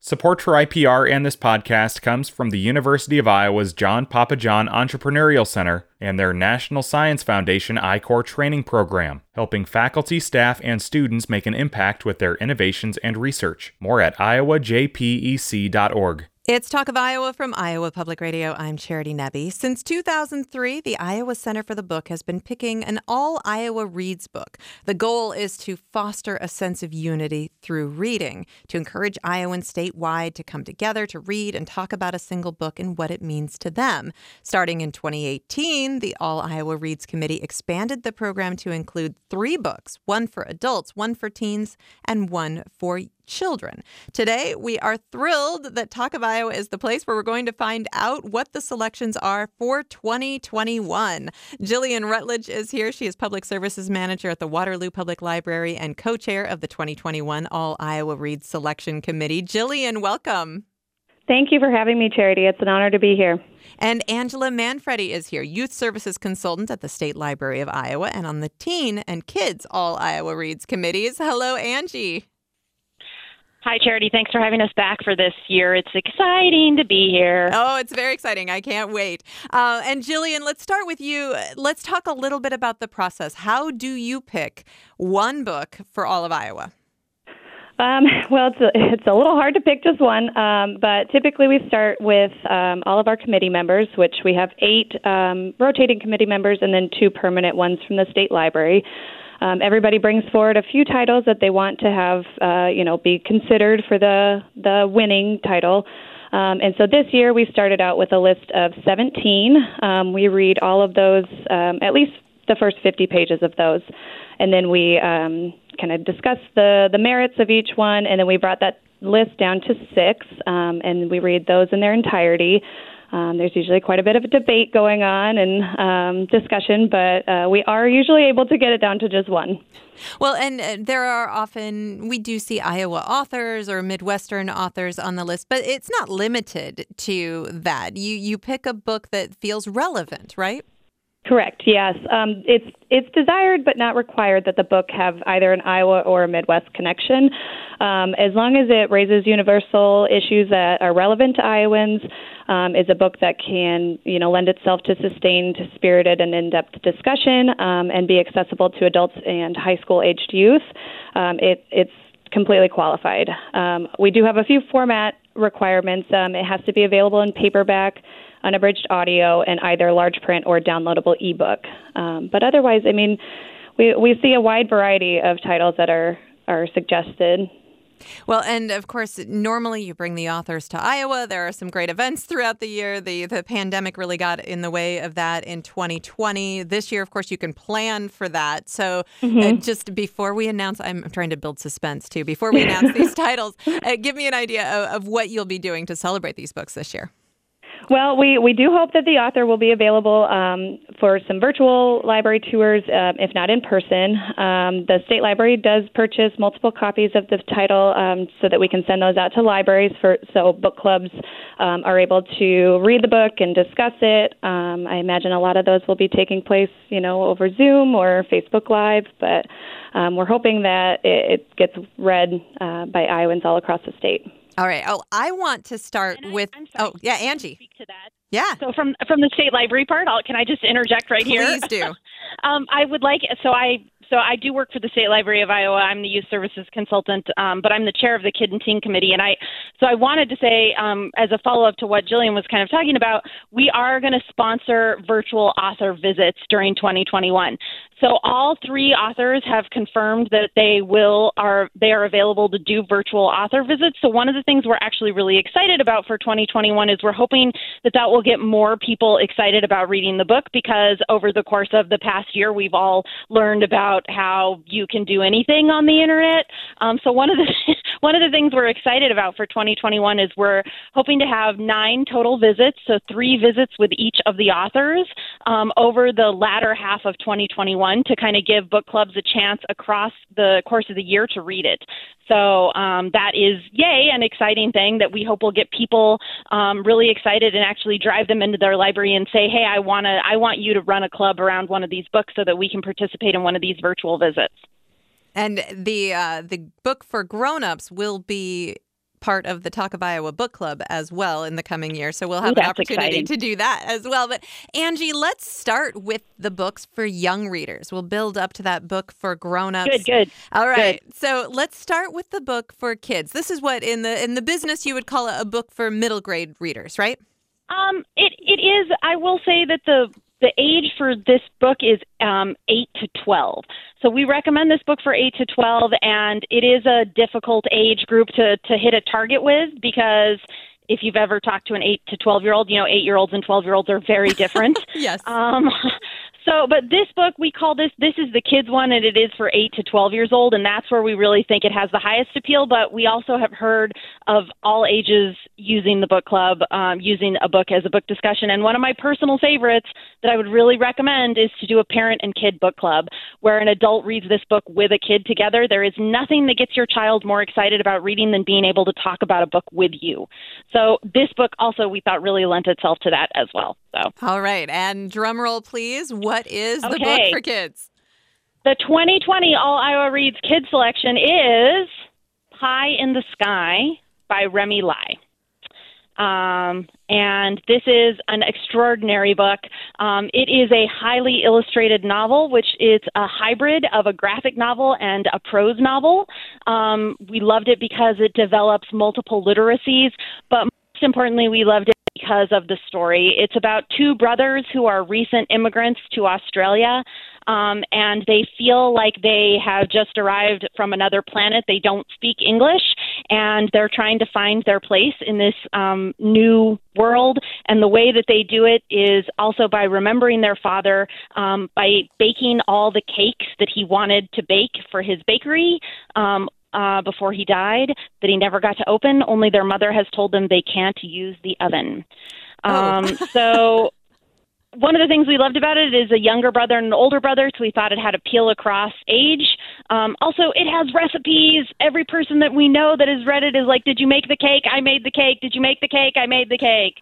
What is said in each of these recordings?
Support for IPR and this podcast comes from the University of Iowa's John Papajohn Entrepreneurial Center and their National Science Foundation I-Corps training program, helping faculty, staff, and students make an impact with their innovations and research. More at iowajpec.org. It's Talk of Iowa from Iowa Public Radio. I'm Charity Nebbe. Since 2003, the Iowa Center for the Book has been picking an All Iowa Reads book. The goal is to foster a sense of unity through reading, to encourage Iowans statewide to come together to read and talk about a single book and what it means to them. Starting in 2018, the All Iowa Reads Committee expanded the program to include 3 books, one for adults, one for teens, and one for children. Today, we are thrilled that Talk of Iowa is the place where we're going to find out what the selections are for 2021. Jillian Rutledge is here. She is Public Services Manager at the Waterloo Public Library and co-chair of the 2021 All Iowa Reads Selection Committee. Jillian, welcome. Thank you for having me, Charity. It's an honor to be here. And Angela Manfredi is here, Youth Services Consultant at the State Library of Iowa and on the Teen and Kids All Iowa Reads Committees. Hello, Angie. Hi, Charity. Thanks for having us back for this year. It's exciting to be here. Oh, it's very exciting. I can't wait. And Jillian, let's start with you. Let's talk a little bit about the process. How do you pick one book for all of Iowa? Well, it's a little hard to pick just one, but typically we start with all of our committee members, which we have 8 rotating committee members and then 2 permanent ones from the State Library. Everybody brings forward a few titles that they want to have, be considered for the winning title. And so this year we started out with a list of 17. We read all of those, at least the first 50 pages of those. And then we kind of discuss the merits of each one. And then we brought that list down to 6, and we read those in their entirety. There's usually quite a bit of a debate going on and discussion, but we are usually able to get it down to just one. Well, and there are often, we do see Iowa authors or Midwestern authors on the list, but it's not limited to that. You pick a book that feels relevant, right? Correct, yes. It's desired but not required that the book have either an Iowa or a Midwest connection. As long as it raises universal issues that are relevant to Iowans, is a book that can, lend itself to sustained, spirited, and in-depth discussion and be accessible to adults and high school-aged youth, it's completely qualified. We do have a few format requirements. It has to be available in paperback, unabridged audio, and either large print or downloadable ebook. But otherwise, we see a wide variety of titles that are suggested. Well, and of course, normally you bring the authors to Iowa. There are some great events throughout the year. The pandemic really got in the way of that in 2020. This year, of course, you can plan for that. So just before we announce, I'm trying to build suspense too, before we announce these titles, give me an idea of what you'll be doing to celebrate these books this year. Well, we do hope that the author will be available for some virtual library tours, if not in person. The State Library does purchase multiple copies of the title so that we can send those out to libraries so book clubs are able to read the book and discuss it. I imagine a lot of those will be taking place, over Zoom or Facebook Live, but we're hoping that it gets read by Iowans all across the state. All right. Oh, I want to start with. Angie. Speak to that. Yeah. So from the State Library part, can I just interject right here? Please do. I would like. So I do work for the State Library of Iowa. I'm the Youth Services Consultant, but I'm the chair of the Kid and Teen Committee. And I wanted to say, as a follow-up to what Jillian was kind of talking about, we are going to sponsor virtual author visits during 2021. So all 3 authors have confirmed that they are available to do virtual author visits. So one of the things we're actually really excited about for 2021 is we're hoping that will get more people excited about reading the book, because over the course of the past year, we've all learned about how you can do anything on the internet. So one of the things we're excited about for 2021 is we're hoping to have 9 total visits, so 3 visits with each of the authors over the latter half of 2021 to kind of give book clubs a chance across the course of the year to read it. So that is, an exciting thing that we hope will get people really excited and actually drive them into their library and say, hey, I want you to run a club around one of these books so that we can participate in one of these virtual visits. And the book for grown-ups will be part of the Talk of Iowa book club as well in the coming year. So we'll have an opportunity to do that as well. But Angie, let's start with the books for young readers. We'll build up to that book for grown-ups. Good. All right. Good. So let's start with the book for kids. This is what in the business you would call a book for middle grade readers, right? It is. I will say that the age for this book is 8 to 12. So we recommend this book for 8 to 12, and it is a difficult age group to hit a target with, because if you've ever talked to an 8 to 12-year-old, 8-year-olds and 12-year-olds are very different. Yes. But this book, we call this is the kids one, and it is for 8 to 12 years old, and that's where we really think it has the highest appeal. But we also have heard of all ages using the book club, using a book as a book discussion. And one of my personal favorites that I would really recommend is to do a parent and kid book club, where an adult reads this book with a kid together. There is nothing that gets your child more excited about reading than being able to talk about a book with you. So this book also, we thought, really lent itself to that as well. So. All right. And drum roll, please. What is the book for kids? The 2020 All Iowa Reads Kids Selection is Pie in the Sky by Remy Lai. And this is an extraordinary book. It is a highly illustrated novel, which is a hybrid of a graphic novel and a prose novel. We loved it because it develops multiple literacies, but most importantly, we loved it because of the story. It's about two brothers who are recent immigrants to Australia, and they feel like they have just arrived from another planet. They don't speak English, and they're trying to find their place in this new world. And the way that they do it is also by remembering their father, by baking all the cakes that he wanted to bake for his bakery before he died, that he never got to open. Only their mother has told them they can't use the oven. So one of the things we loved about it is a younger brother and an older brother, so we thought it had appeal across age. Also, it has recipes. Every person that we know that has read it is like, did you make the cake? I made the cake. Did you make the cake? I made the cake.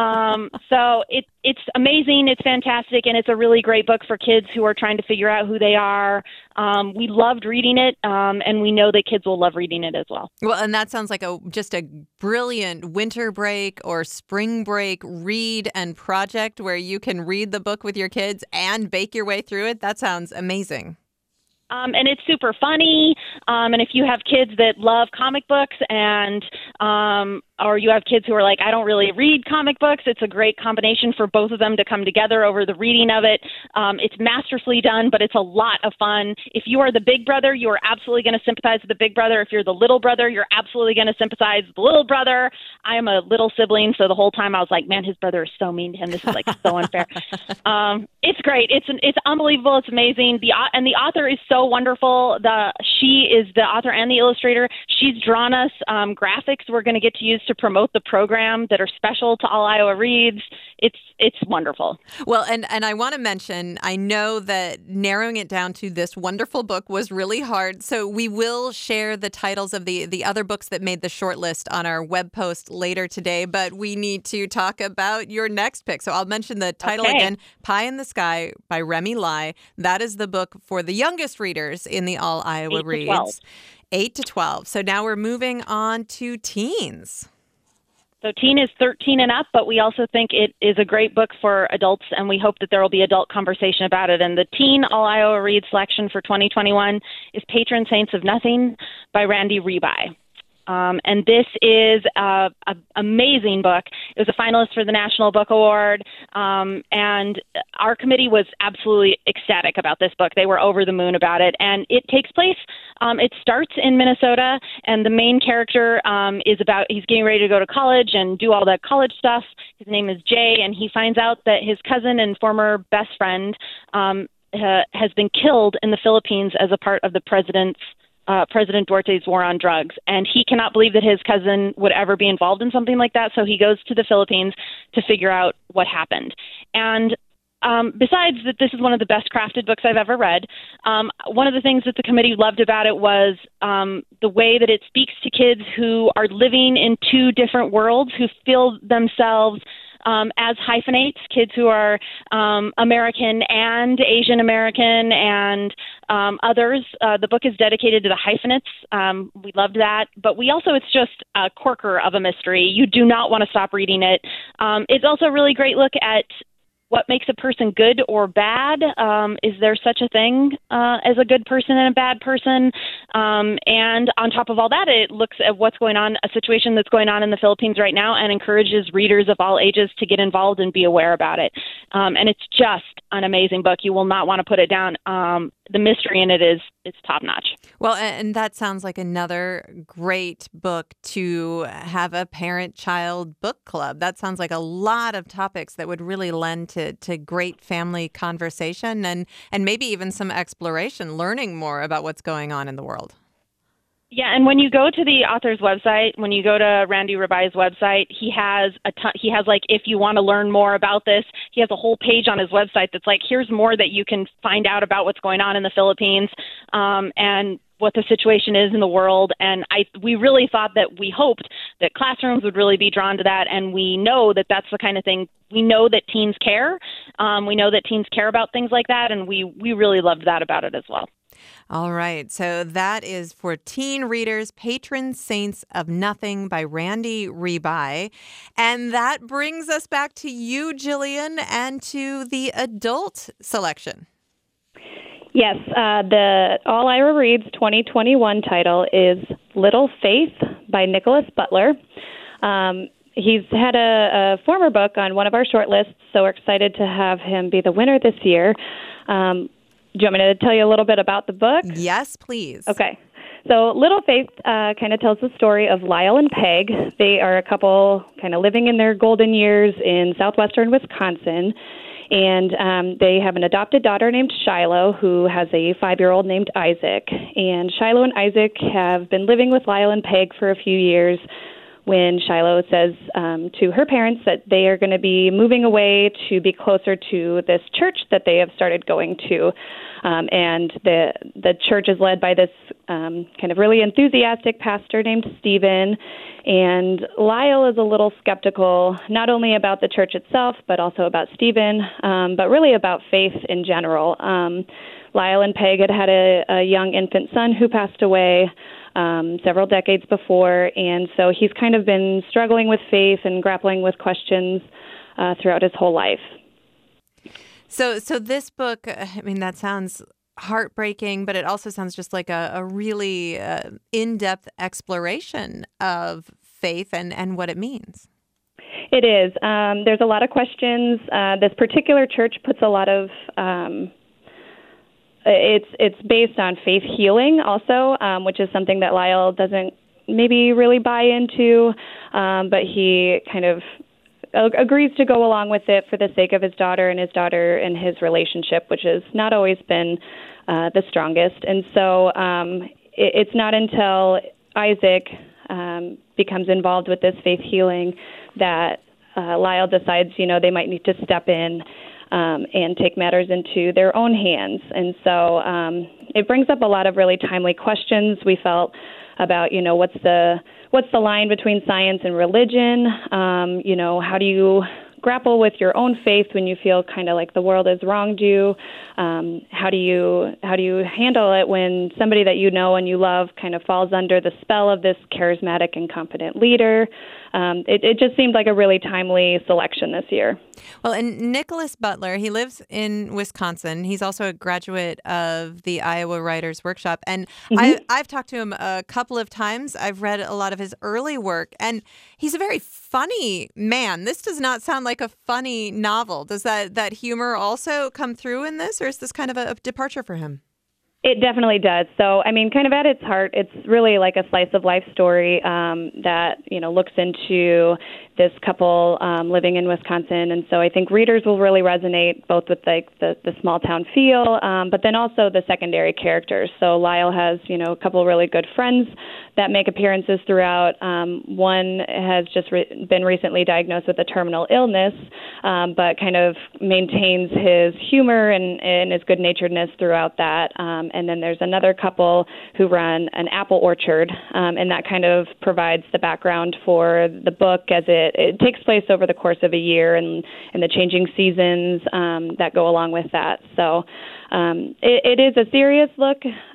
So it's amazing. It's fantastic, and it's a really great book for kids who are trying to figure out who they are. We loved reading it, and we know that kids will love reading it as well. Well, and that sounds like just a brilliant winter break or spring break read and project where you can read the book with your kids and bake your way through it. That sounds amazing. And it's super funny. And if you have kids that love comic books and or you have kids who are like, I don't really read comic books, it's a great combination for both of them to come together over the reading of it. It's masterfully done, but it's a lot of fun. If you are the big brother, you are absolutely going to sympathize with the big brother. If you're the little brother, you're absolutely going to sympathize with the little brother. I am a little sibling, so the whole time I was like, man, his brother is so mean to him. This is like so unfair. It's great. It's unbelievable. It's amazing. The author is so wonderful. She is the author and the illustrator. She's drawn us graphics we're going to get to use to promote the program that are special to All Iowa Reads. It's wonderful. Well, and I want to mention, I know that narrowing it down to this wonderful book was really hard. So we will share the titles of the other books that made the short list on our web post later today. But we need to talk about your next pick. So I'll mention the title again, Pie in the Sky by Remy Lai. That is the book for the youngest readers in the All Iowa Reads. 8 to 12. So now we're moving on to teens. So teen is 13 and up, but we also think it is a great book for adults, and we hope that there will be adult conversation about it. And the teen All Iowa Reads selection for 2021 is Patron Saints of Nothing by Randy Rebai. And this is an amazing book. It was a finalist for the National Book Award, and our committee was absolutely ecstatic about this book. They were over the moon about it, and it takes place, it starts in Minnesota, and the main character he's getting ready to go to college and do all the college stuff. His name is Jay, and he finds out that his cousin and former best friend has been killed in the Philippines as a part of the President Duterte's war on drugs. And he cannot believe that his cousin would ever be involved in something like that. So he goes to the Philippines to figure out what happened. And besides that, this is one of the best crafted books I've ever read. One of the things that the committee loved about it was the way that it speaks to kids who are living in two different worlds, who feel themselves as hyphenates, kids who are American and Asian American and Others, the book is dedicated to the hyphenates. We loved that. But it's just a corker of a mystery. You do not want to stop reading it. It's also a really great look at what makes a person good or bad. Is there such a thing as a good person and a bad person? And on top of all that, it looks at what's going on, a situation that's going on in the Philippines right now, and encourages readers of all ages to get involved and be aware about it. And it's just an amazing book. You will not want to put it down. The mystery in it it's top notch. Well, and that sounds like another great book to have a parent-child book club. That sounds like a lot of topics that would really lend to great family conversation and maybe even some exploration, learning more about what's going on in the world. Yeah, and when you go to the author's website, when you go to Randy Rabai's website, he has like, if you want to learn more about this, he has a whole page on his website that's like, here's more that you can find out about what's going on in the Philippines, and what the situation is in the world. And we really thought we hoped that classrooms would really be drawn to that. And we know that that's the kind of thing, we know that teens care. We know that teens care about things like that. And we really loved that about it as well. All right. So that is for teen readers, Patron Saints of Nothing by Randy Rabai. And that brings us back to you, Jillian, and to the adult selection. Yes, the All Ira Reads 2021 title is Little Faith by Nicholas Butler. He's had a former book on one of our shortlists, so we're excited to have him be the winner this year. Do you want me to tell you a little bit about the book? Yes, please. Okay. So Little Faith kind of tells the story of Lyle and Peg. They are a couple kind of living in their golden years in southwestern Wisconsin. And they have an adopted daughter named Shiloh, who has a 5-year-old named Isaac. And Shiloh and Isaac have been living with Lyle and Peg for a few years when Shiloh says to her parents that they are going to be moving away to be closer to this church that they have started going to. And the church is led by this kind of really enthusiastic pastor named Stephen. And Lyle is a little skeptical, not only about the church itself, but also about Stephen, but really about faith in general. Lyle and Peg had a young infant son who passed away several decades before, and so he's kind of been struggling with faith and grappling with questions throughout his whole life. So this book, I mean, that sounds heartbreaking, but it also sounds just like a really in-depth exploration of faith and what it means. It is. There's a lot of questions. This particular church puts a lot of it's based on faith healing also, which is something that Lyle doesn't maybe really buy into, but he kind of agrees to go along with it for the sake of his daughter and his relationship, which has not always been the strongest. And so it's not until Isaac becomes involved with this faith healing that Lyle decides, they might need to step in and take matters into their own hands. And so it brings up a lot of really timely questions, we felt, about, what's the line between science and religion? How do you grapple with your own faith when you feel kind of like the world has wronged you? How do you handle it when somebody that you know and you love kind of falls under the spell of this charismatic and competent leader? It just seemed like a really timely selection this year. Well, and Nicholas Butler, he lives in Wisconsin. He's also a graduate of the Iowa Writers Workshop. And I've talked to him a couple of times. I've read a lot of his early work, and he's a very funny man. This does not sound like a funny novel. Does that humor also come through in this, or is this kind of a departure for him? It definitely does. So, I mean, kind of at its heart, it's really like a slice of life story that, looks into this couple living in Wisconsin. And so I think readers will really resonate both with like the small town feel, but then also the secondary characters. So Lyle has, a couple really good friends that make appearances throughout. One has just been recently diagnosed with a terminal illness, but kind of maintains his humor and his good-naturedness throughout that. and then there's another couple who run an apple orchard, and that kind of provides the background for the book as it takes place over the course of a year and the changing seasons that go along with that. So it is a serious look,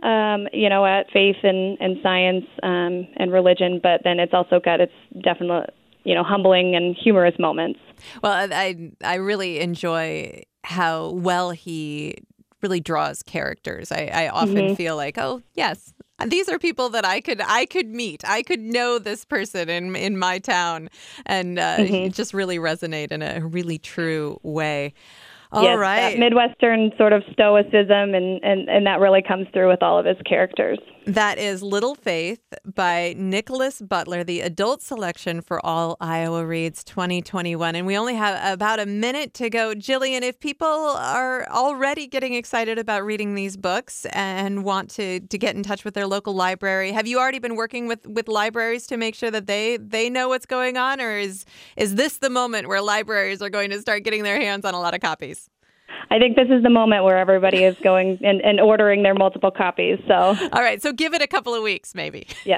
at faith and science and religion, but then it's also got its definite, humbling and humorous moments. Well, I really enjoy how well he really draws characters. I often feel like, oh, yes, these are people that I could meet. I could know this person in my town, and just really resonate in a really true way. All right. That Midwestern sort of stoicism, and that really comes through with all of his characters. That is Little Faith by Nicholas Butler, the adult selection for All Iowa Reads 2021. And we only have about a minute to go. Jillian, if people are already getting excited about reading these books and want to get in touch with their local library, have you already been working with libraries to make sure that they know what's going on? Or is this the moment where libraries are going to start getting their hands on a lot of copies? I think this is the moment where everybody is going and ordering their multiple copies. So, all right. So give it a couple of weeks, maybe. Yes.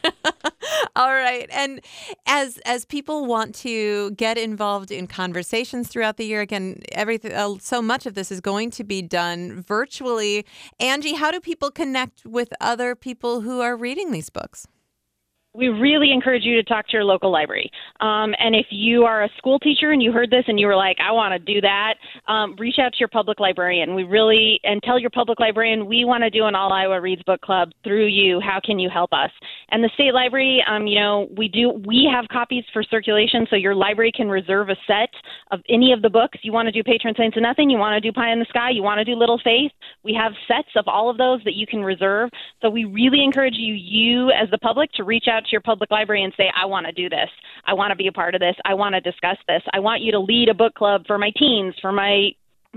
All right. And as people want to get involved in conversations throughout the year, again, so much of this is going to be done virtually. Angie, how do people connect with other people who are reading these books? We really encourage you to talk to your local library. And if you are a school teacher and you heard this and you were like, I want to do that, reach out to your public librarian. And tell your public librarian, we want to do an All Iowa Reads Book Club through you. How can you help us? And the state library, we have copies for circulation, so your library can reserve a set of any of the books. You want to do Patron Saints of Nothing, you want to do Pie in the Sky, you want to do Little Faith. We have sets of all of those that you can reserve. So we really encourage you as the public to reach out to your public library and say, I want to do this. I want to be a part of this. I want to discuss this. I want you to lead a book club for my teens, for at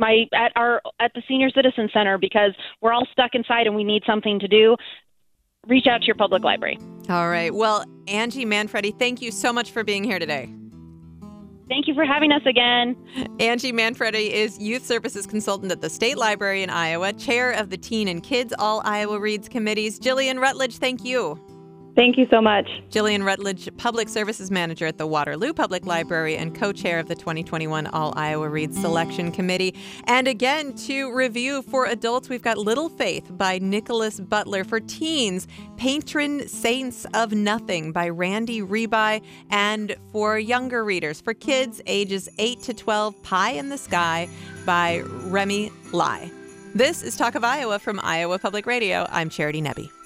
the Senior Citizen Center, because we're all stuck inside and we need something to do. Reach out to your public library. All right. Well, Angie Manfredi, thank you so much for being here today. Thank you for having us again. Angie Manfredi is Youth Services Consultant at the State Library in Iowa, Chair of the Teen and Kids All Iowa Reads Committees. Jillian Rutledge, thank you. Thank you so much. Jillian Rutledge, Public Services Manager at the Waterloo Public Library and co-chair of the 2021 All Iowa Reads Selection Committee. And again, to review for adults, we've got Little Faith by Nicholas Butler. For teens, Patron Saints of Nothing by Randy Rebai. And for younger readers, for kids ages 8 to 12, Pie in the Sky by Remy Lai. This is Talk of Iowa from Iowa Public Radio. I'm Charity Nebbe.